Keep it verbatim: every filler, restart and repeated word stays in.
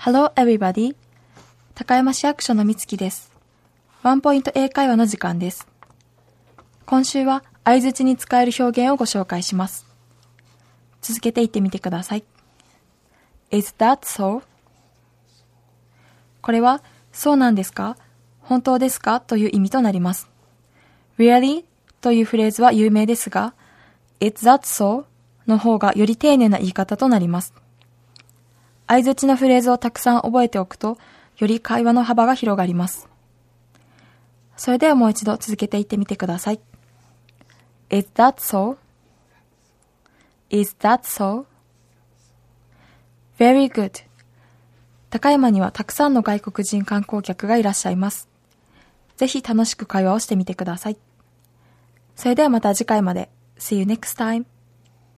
Hello everybody! 高山市役所のみつきです。ワンポイント英会話の時間です。今週は相槌に使える表現をご紹介します。続けて言ってみてください。Is that so? これは、そうなんですか?本当ですか?という意味となります。Really? というフレーズは有名ですが、Is that so? の方がより丁寧な言い方となります。相槌のフレーズをたくさん覚えておくと、より会話の幅が広がります。それではもう一度続けて言ってみてください。Is that so? Is that so? Very good. 高山にはたくさんの外国人観光客がいらっしゃいます。ぜひ楽しく会話をしてみてください。それではまた次回まで。See you next time.